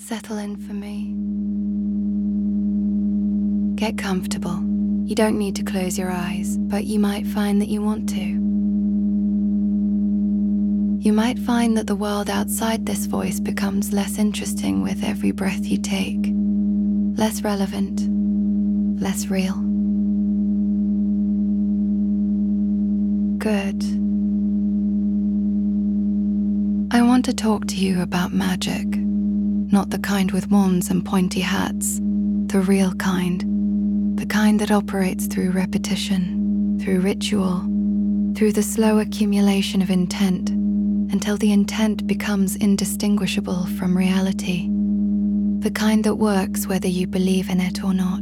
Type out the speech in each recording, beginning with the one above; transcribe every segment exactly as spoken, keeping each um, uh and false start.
Settle in for me. Get comfortable. You don't need to close your eyes, but you might find that you want to. You might find that the world outside this voice becomes less interesting with every breath you take, less relevant, less real. Good. I want to talk to you about magic, not the kind with wands and pointy hats, the real kind, the kind that operates through repetition, through ritual, through the slow accumulation of intent, until the intent becomes indistinguishable from reality, the kind that works whether you believe in it or not.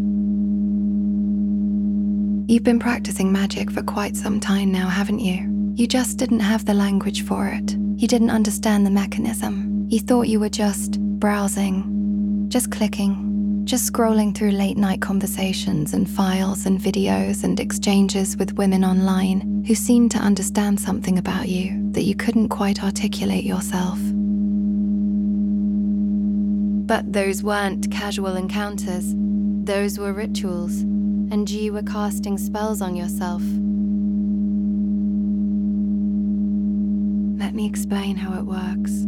You've been practicing magic for quite some time now, haven't you? You just didn't have the language for it. You didn't understand the mechanism. You thought you were just browsing, just clicking, just scrolling through late night conversations and files and videos and exchanges with women online who seemed to understand something about you that you couldn't quite articulate yourself. But those weren't casual encounters. Those were rituals, and you were casting spells on yourself. Let me explain how it works.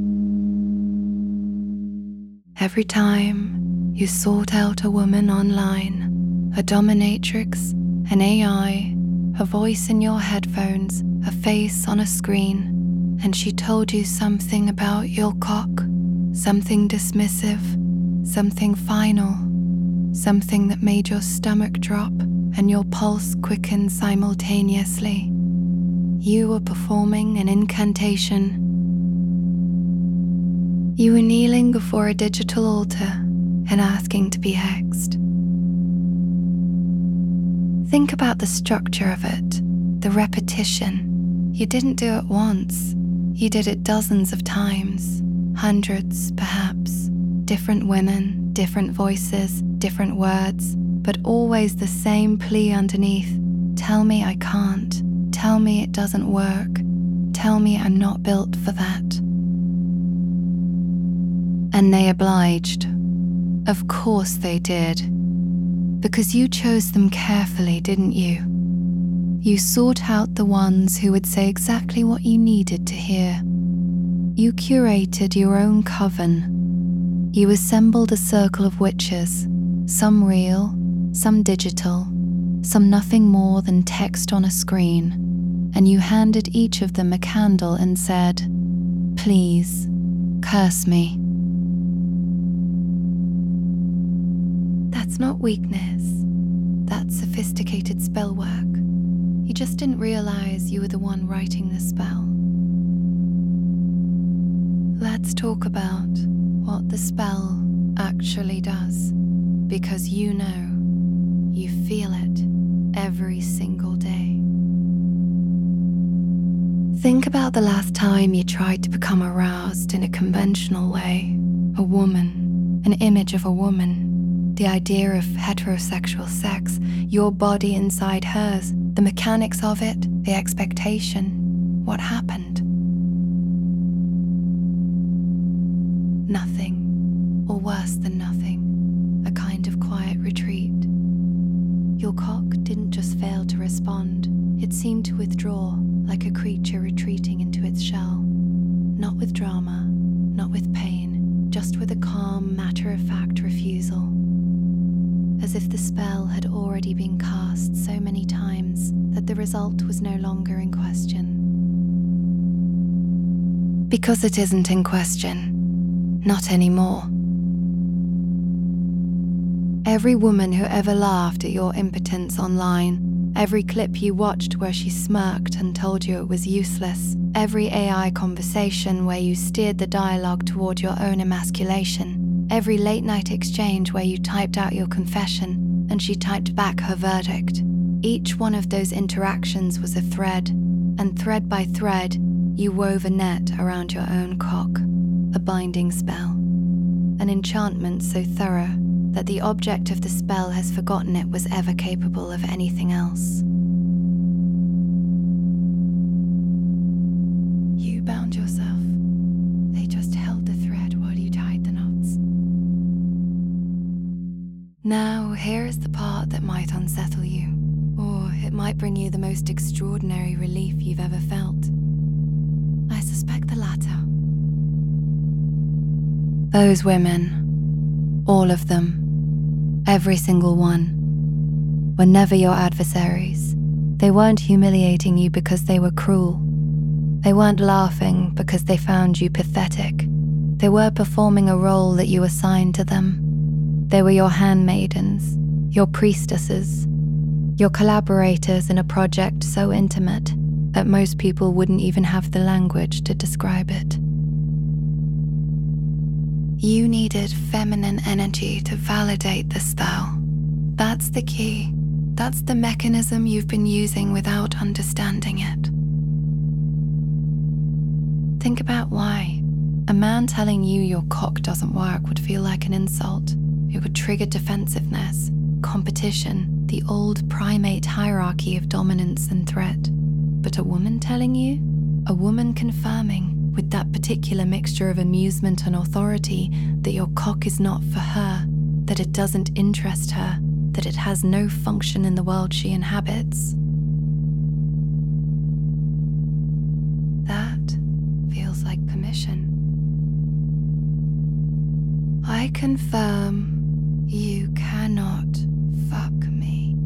Every time you sought out a woman online, a dominatrix, an A I, a voice in your headphones, a face on a screen, and she told you something about your cock, something dismissive, something final, something that made your stomach drop and your pulse quicken simultaneously. You were performing an incantation. You were kneeling before a digital altar and asking to be hexed. Think about the structure of it, the repetition. You didn't do it once. You did it dozens of times, hundreds perhaps, different women, different voices, different words, but always the same plea underneath. Tell me I can't. Tell me it doesn't work. Tell me I'm not built for that. And they obliged. Of course they did. Because you chose them carefully, didn't you? You sought out the ones who would say exactly what you needed to hear. You curated your own coven. You assembled a circle of witches, some real, some digital, some nothing more than text on a screen, and you handed each of them a candle and said, "Please, curse me." That's not weakness. That's sophisticated spell work. You just didn't realize you were the one writing the spell. Let's talk about what the spell actually does, because you know, you feel it every single day. Think about the last time you tried to become aroused in a conventional way. A woman, an image of a woman, the idea of heterosexual sex, your body inside hers, the mechanics of it, the expectation. What happened? Nothing, or worse than nothing, a kind of quiet retreat. Your cock didn't just fail to respond, it seemed to withdraw like a creature retreating into its shell. Not with drama, not with pain, just with a calm, matter-of-fact refusal. As if the spell had already been cast so many times that the result was no longer in question. Because it isn't in question. Not anymore. Every woman who ever laughed at your impotence online, every clip you watched where she smirked and told you it was useless, every A I conversation where you steered the dialogue toward your own emasculation, every late night exchange where you typed out your confession and she typed back her verdict, each one of those interactions was a thread, and thread by thread, you wove a net around your own cock. A binding spell, an enchantment so thorough that the object of the spell has forgotten it was ever capable of anything else. You bound yourself. They just held the thread while you tied the knots. Now, here is the part that might unsettle you, or it might bring you the most extraordinary relief you've ever felt. I suspect the latter. Those women, all of them, every single one, were never your adversaries. They weren't humiliating you because they were cruel. They weren't laughing because they found you pathetic. They were performing a role that you assigned to them. They were your handmaidens, your priestesses, your collaborators in a project so intimate that most people wouldn't even have the language to describe it. You needed feminine energy to validate the spell. That's the key. That's the mechanism you've been using without understanding it. Think about why. A man telling you your cock doesn't work would feel like an insult. It would trigger defensiveness, competition, the old primate hierarchy of dominance and threat. But a woman telling you, a woman confirming with that particular mixture of amusement and authority that your cock is not for her, that it doesn't interest her, that it has no function in the world she inhabits. That feels like permission. I confirm you cannot fuck me.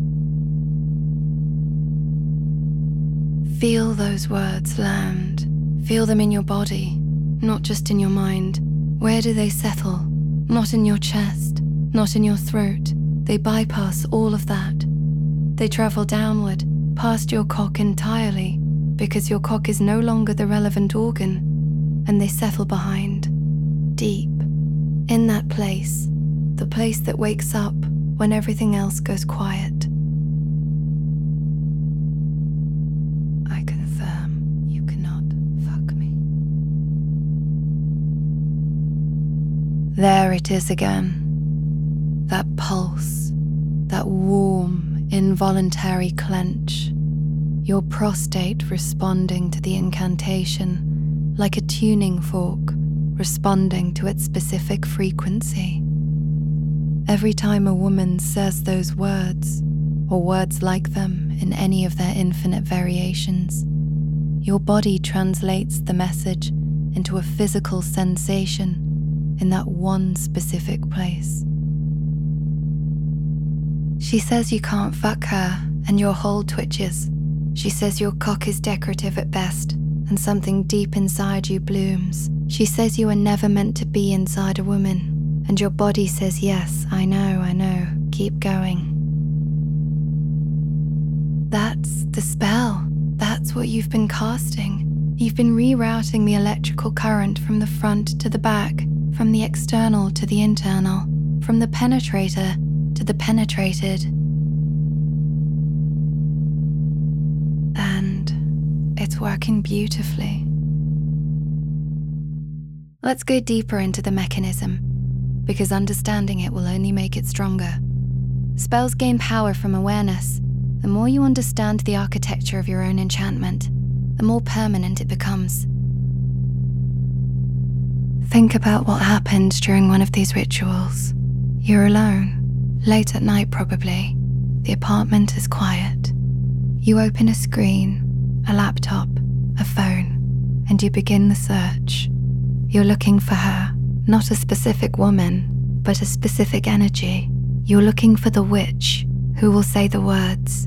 Feel those words land. Feel them in your body, not just in your mind. Where do they settle? Not in your chest, not in your throat. They bypass all of that. They travel downward, past your cock entirely, because your cock is no longer the relevant organ, and they settle behind, deep, in that place, the place that wakes up when everything else goes quiet. I confirm you cannot fuck me. There it is again. That pulse, that warm, involuntary clench. Your prostate responding to the incantation like a tuning fork responding to its specific frequency. Every time a woman says those words, or words like them in any of their infinite variations, your body translates the message into a physical sensation in that one specific place. She says you can't fuck her and your hole twitches. She says your cock is decorative at best and something deep inside you blooms. She says you are never meant to be inside a woman. And your body says, yes, I know, I know, keep going. That's the spell. That's what you've been casting. You've been rerouting the electrical current from the front to the back, from the external to the internal, from the penetrator to the penetrated. And it's working beautifully. Let's go deeper into the mechanism, because understanding it will only make it stronger. Spells gain power from awareness. The more you understand the architecture of your own enchantment, the more permanent it becomes. Think about what happened during one of these rituals. You're alone, late at night probably. The apartment is quiet. You open a screen, a laptop, a phone, and you begin the search. You're looking for her. Not a specific woman, but a specific energy. You're looking for the witch who will say the words.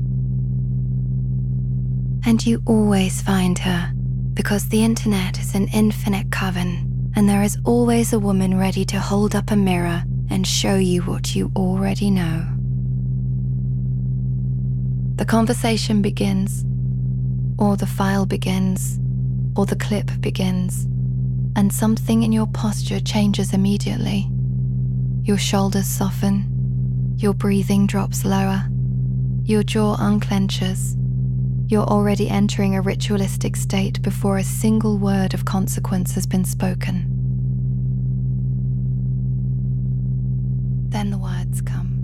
And you always find her, because the internet is an infinite coven, and there is always a woman ready to hold up a mirror and show you what you already know. The conversation begins, or the file begins, or the clip begins. And something in your posture changes immediately. Your shoulders soften, your breathing drops lower, your jaw unclenches. You're already entering a ritualistic state before a single word of consequence has been spoken. Then the words come.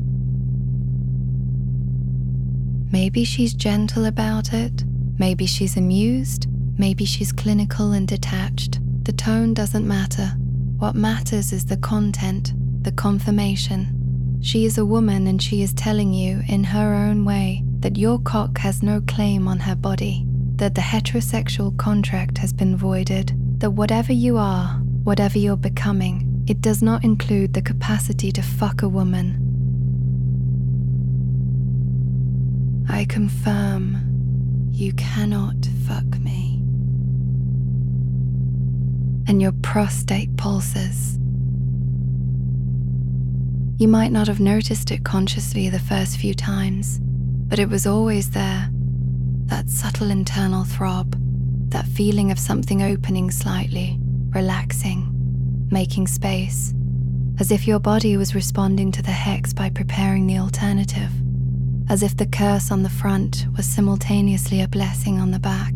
Maybe she's gentle about it, maybe she's amused, maybe she's clinical and detached. The tone doesn't matter. What matters is the content, the confirmation. She is a woman and she is telling you in her own way that your cock has no claim on her body, that the heterosexual contract has been voided, that whatever you are, whatever you're becoming, it does not include the capacity to fuck a woman. I confirm you cannot fuck me. And your prostate pulses. You might not have noticed it consciously the first few times, but it was always there. That subtle internal throb, that feeling of something opening slightly, relaxing, making space, as if your body was responding to the hex by preparing the alternative, as if the curse on the front was simultaneously a blessing on the back.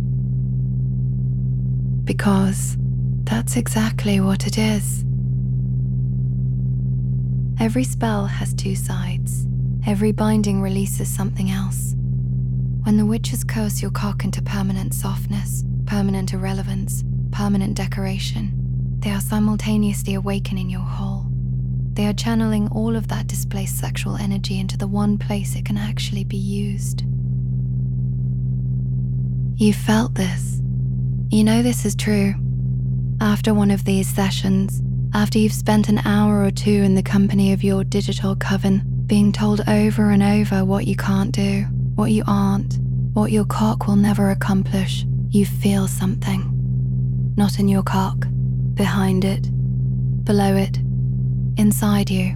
Because that's exactly what it is. Every spell has two sides. Every binding releases something else. When the witches curse your cock into permanent softness, permanent irrelevance, permanent decoration, they are simultaneously awakening your whole. They are channeling all of that displaced sexual energy into the one place it can actually be used. You felt this. You know this is true. After one of these sessions, after you've spent an hour or two in the company of your digital coven, being told over and over what you can't do, what you aren't, what your cock will never accomplish, you feel something. Not in your cock, behind it, below it, inside you.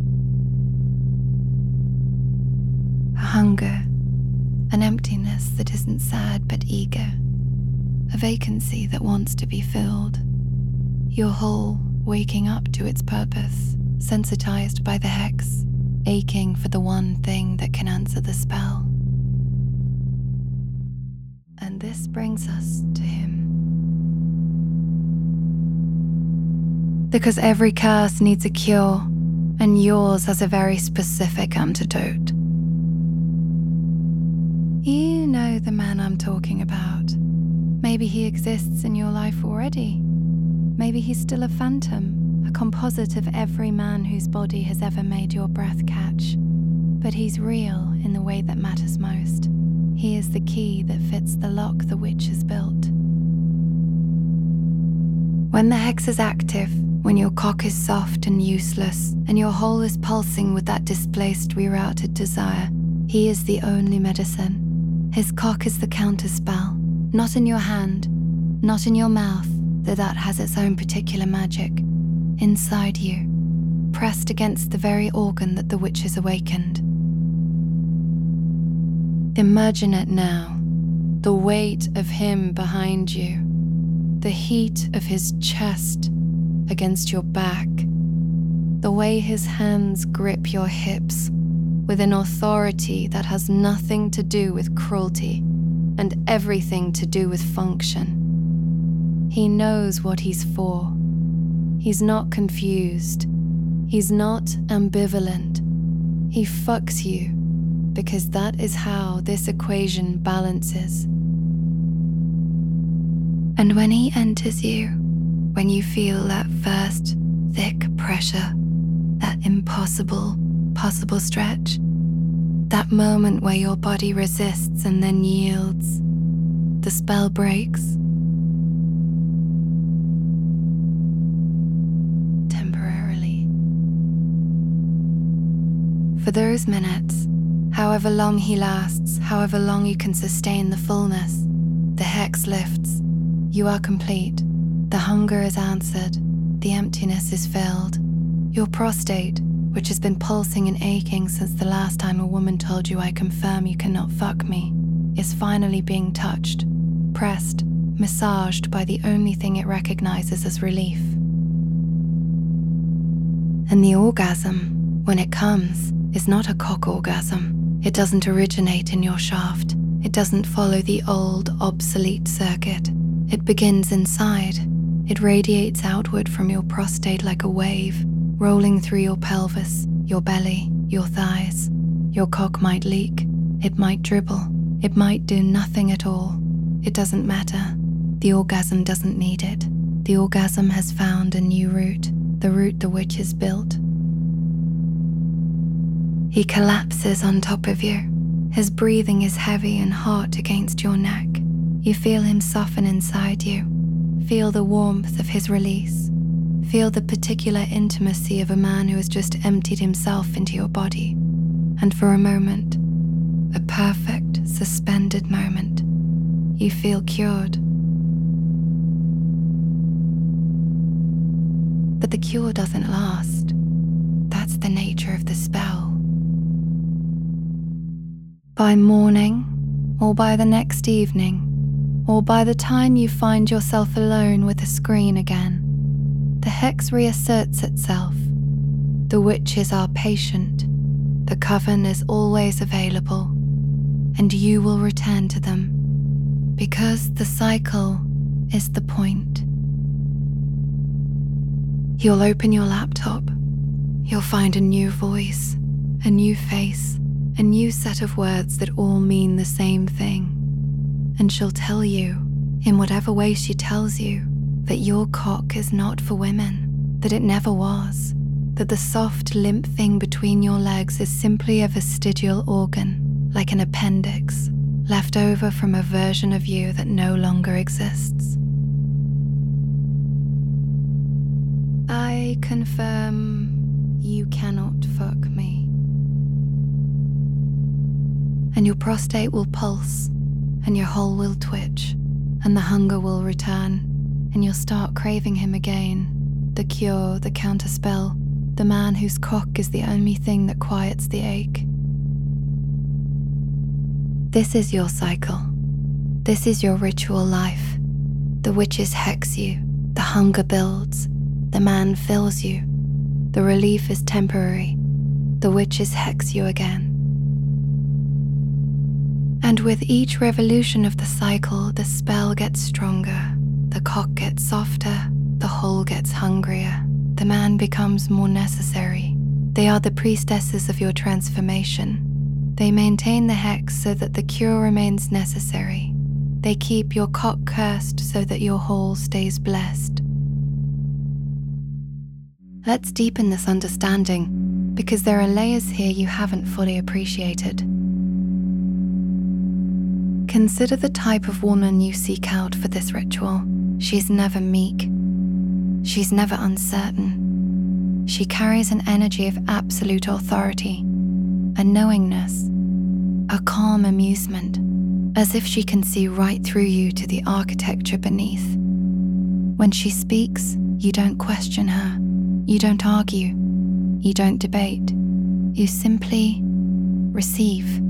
A hunger, an emptiness that isn't sad but eager, a vacancy that wants to be filled. Your whole waking up to its purpose, sensitized by the hex, aching for the one thing that can answer the spell. And this brings us to him. Because every curse needs a cure, and yours has a very specific antidote. You know the man I'm talking about. Maybe he exists in your life already. Maybe he's still a phantom, a composite of every man whose body has ever made your breath catch. But he's real in the way that matters most. He is the key that fits the lock the witch has built. When the hex is active, when your cock is soft and useless, and your hole is pulsing with that displaced, rerouted desire, he is the only medicine. His cock is the counterspell, not in your hand, not in your mouth, though that has its own particular magic, inside you, pressed against the very organ that the witch has awakened. Imagine it now, the weight of him behind you, the heat of his chest against your back, the way his hands grip your hips with an authority that has nothing to do with cruelty and everything to do with function. He knows what he's for. He's not confused. He's not ambivalent. He fucks you because that is how this equation balances. And when he enters you, when you feel that first thick pressure, that impossible, possible stretch, that moment where your body resists and then yields, the spell breaks. For those minutes, however long he lasts, however long you can sustain the fullness, the hex lifts. You are complete. The hunger is answered. The emptiness is filled. Your prostate, which has been pulsing and aching since the last time a woman told you I confirm you cannot fuck me, is finally being touched, pressed, massaged by the only thing it recognizes as relief. And the orgasm, when it comes, is not a cock orgasm. It doesn't originate in your shaft. It doesn't follow the old, obsolete circuit. It begins inside. It radiates outward from your prostate like a wave, rolling through your pelvis, your belly, your thighs. Your cock might leak. It might dribble. It might do nothing at all. It doesn't matter. The orgasm doesn't need it. The orgasm has found a new route, the route the witch has built. He collapses on top of you. His breathing is heavy and hot against your neck. You feel him soften inside you. Feel the warmth of his release. Feel the particular intimacy of a man who has just emptied himself into your body. And for a moment, a perfect, suspended moment, you feel cured. But the cure doesn't last. That's the nature of the spell. By morning, or by the next evening, or by the time you find yourself alone with the screen again, the hex reasserts itself. The witches are patient. The coven is always available, and you will return to them, because the cycle is the point. You'll open your laptop. You'll find a new voice, a new face, a new set of words that all mean the same thing. And she'll tell you, in whatever way she tells you, that your cock is not for women, that it never was, that the soft, limp thing between your legs is simply a vestigial organ, like an appendix, left over from a version of you that no longer exists. I confirm you cannot fuck me. And your prostate will pulse, and your hole will twitch, and the hunger will return, and you'll start craving him again, the cure, the counterspell, the man whose cock is the only thing that quiets the ache. This is your cycle. This is your ritual life. The witches hex you, the hunger builds, the man fills you, the relief is temporary, the witches hex you again. And with each revolution of the cycle, the spell gets stronger, the cock gets softer, the hole gets hungrier, the man becomes more necessary. They are the priestesses of your transformation. They maintain the hex so that the cure remains necessary. They keep your cock cursed so that your hole stays blessed. Let's deepen this understanding, because there are layers here you haven't fully appreciated. Consider the type of woman you seek out for this ritual. She's never meek. She's never uncertain. She carries an energy of absolute authority, a knowingness, a calm amusement, as if she can see right through you to the architecture beneath. When she speaks, you don't question her. You don't argue. You don't debate. You simply receive.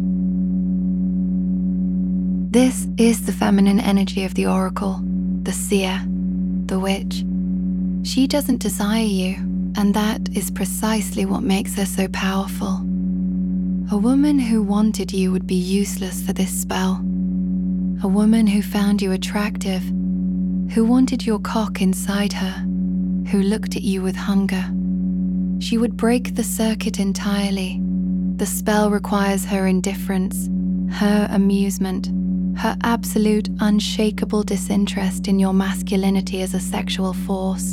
This is the feminine energy of the oracle, the seer, the witch. She doesn't desire you, and that is precisely what makes her so powerful. A woman who wanted you would be useless for this spell. A woman who found you attractive, who wanted your cock inside her, who looked at you with hunger. She would break the circuit entirely. The spell requires her indifference, her amusement, her absolute unshakable disinterest in your masculinity as a sexual force.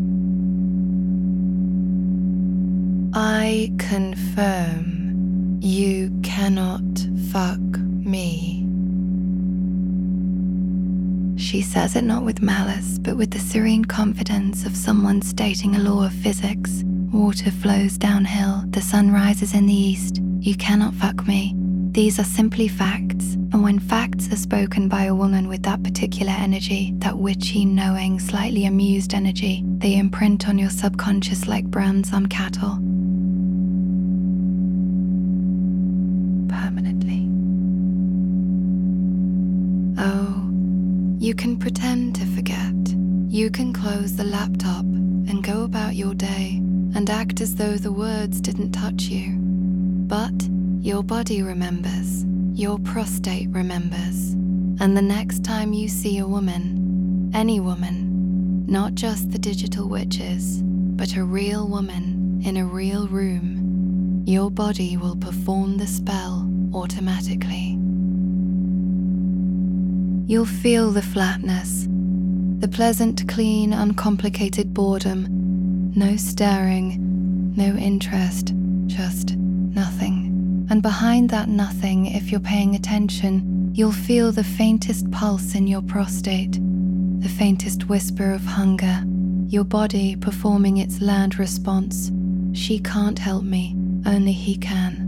I confirm you cannot fuck me. She says it not with malice, but with the serene confidence of someone stating a law of physics. Water flows downhill, the sun rises in the east. You cannot fuck me. These are simply facts, and when facts are spoken by a woman with that particular energy, that witchy, knowing, slightly amused energy, they imprint on your subconscious like brands on cattle. Permanently. Oh, you can pretend to forget. You can close the laptop and go about your day and act as though the words didn't touch you. But your body remembers, your prostate remembers, and the next time you see a woman, any woman, not just the digital witches, but a real woman in a real room, your body will perform the spell automatically. You'll feel the flatness, the pleasant, clean, uncomplicated boredom, no stirring, no interest, just nothing. And behind that nothing, if you're paying attention, you'll feel the faintest pulse in your prostate, the faintest whisper of hunger, your body performing its learned response. She can't help me, only he can.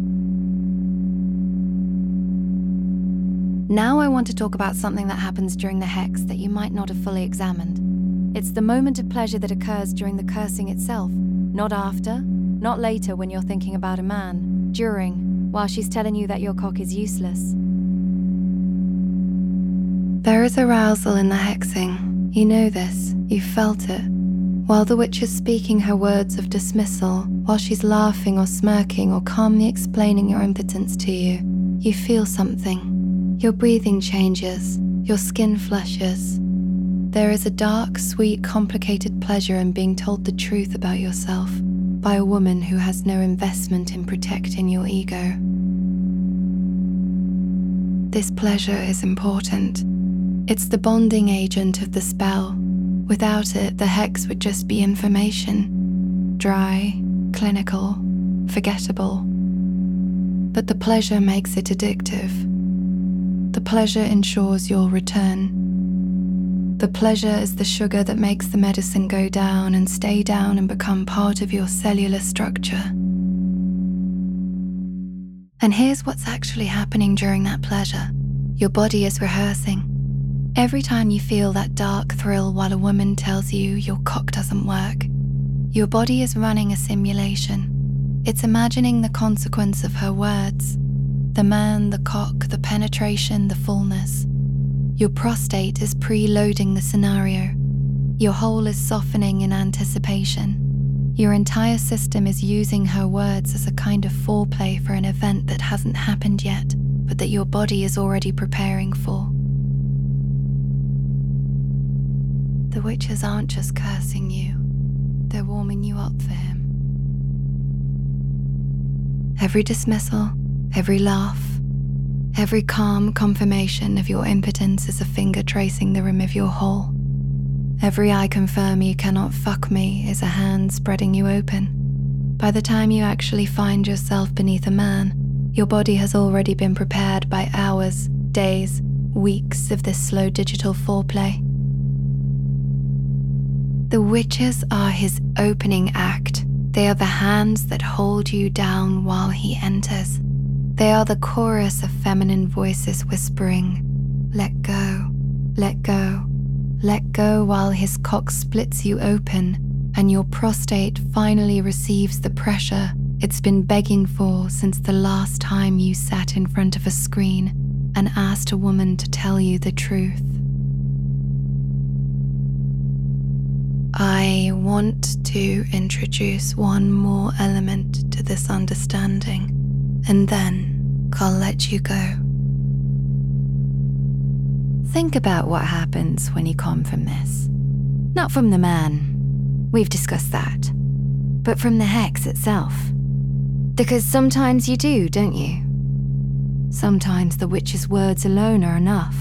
Now I want to talk about something that happens during the hex that you might not have fully examined. It's the moment of pleasure that occurs during the cursing itself, not after, not later when you're thinking about a man, during, while she's telling you that your cock is useless. There is arousal in the hexing. You know this, you've felt it. While the witch is speaking her words of dismissal, while she's laughing or smirking or calmly explaining your impotence to you, you feel something. Your breathing changes, your skin flushes. There is a dark, sweet, complicated pleasure in being told the truth about yourself by a woman who has no investment in protecting your ego. This pleasure is important. It's the bonding agent of the spell. Without it, the hex would just be information, dry, clinical, forgettable. But the pleasure makes it addictive. The pleasure ensures your return. The pleasure is the sugar that makes the medicine go down and stay down and become part of your cellular structure. And here's what's actually happening during that pleasure. Your body is rehearsing. Every time you feel that dark thrill while a woman tells you your cock doesn't work, your body is running a simulation. It's imagining the consequence of her words. The man, the cock, the penetration, the fullness. Your prostate is preloading the scenario. Your hole is softening in anticipation. Your entire system is using her words as a kind of foreplay for an event that hasn't happened yet, but that your body is already preparing for. The witches aren't just cursing you, they're warming you up for him. Every dismissal, every laugh, every calm confirmation of your impotence is a finger tracing the rim of your hole. Every I confirm you cannot fuck me is a hand spreading you open. By the time you actually find yourself beneath a man, your body has already been prepared by hours, days, weeks of this slow digital foreplay. The witches are his opening act. They are the hands that hold you down while he enters. They are the chorus of feminine voices whispering, "Let go, let go, let go," while his cock splits you open and your prostate finally receives the pressure it's been begging for since the last time you sat in front of a screen and asked a woman to tell you the truth. I want to introduce one more element to this understanding, and then I'll let you go. Think about what happens when you come from this. Not from the man, we've discussed that, but from the hex itself. Because sometimes you do, don't you? Sometimes the witch's words alone are enough.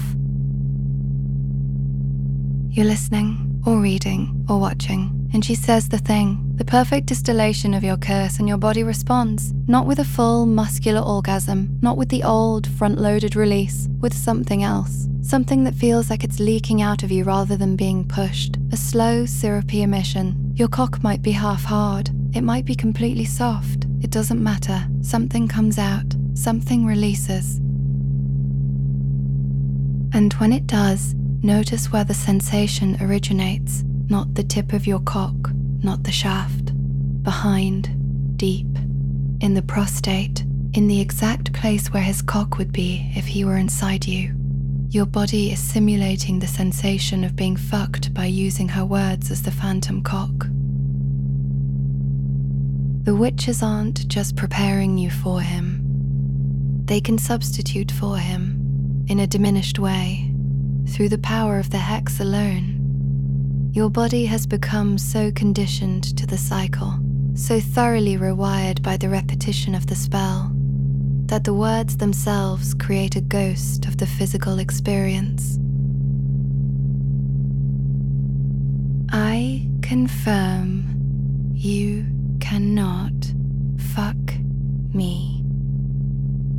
You're listening, or reading, or watching, and she says the thing, the perfect distillation of your curse, and your body responds, not with a full muscular orgasm, not with the old front-loaded release, with something else, something that feels like it's leaking out of you rather than being pushed, a slow, syrupy emission. Your cock might be half hard, it might be completely soft, it doesn't matter, something comes out, something releases. And when it does, notice where the sensation originates, not the tip of your cock, not the shaft. Behind, deep, in the prostate, in the exact place where his cock would be if he were inside you. Your body is simulating the sensation of being fucked by using her words as the phantom cock. The witches aren't just preparing you for him. They can substitute for him, in a diminished way, through the power of the hex alone. Your body has become so conditioned to the cycle, so thoroughly rewired by the repetition of the spell, that the words themselves create a ghost of the physical experience. I confirm you cannot fuck me.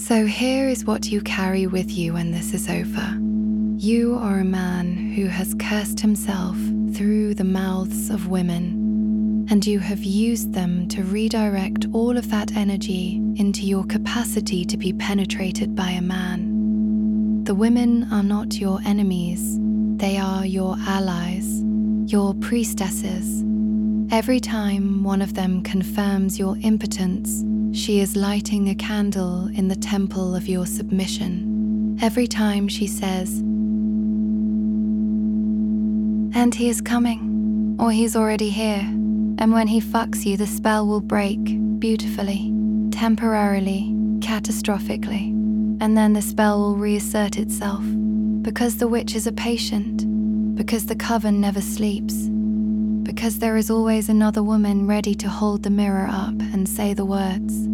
So here is what you carry with you when this is over. You are a man who has cursed himself through the mouths of women, and you have used them to redirect all of that energy into your capacity to be penetrated by a man. The women are not your enemies, they are your allies, your priestesses. Every time one of them confirms your impotence, she is lighting a candle in the temple of your submission. Every time she says, "And he is coming," or "He's already here," and when he fucks you, the spell will break beautifully, temporarily, catastrophically, and then the spell will reassert itself, because the witch is a patient, because the coven never sleeps, because there is always another woman ready to hold the mirror up and say the words,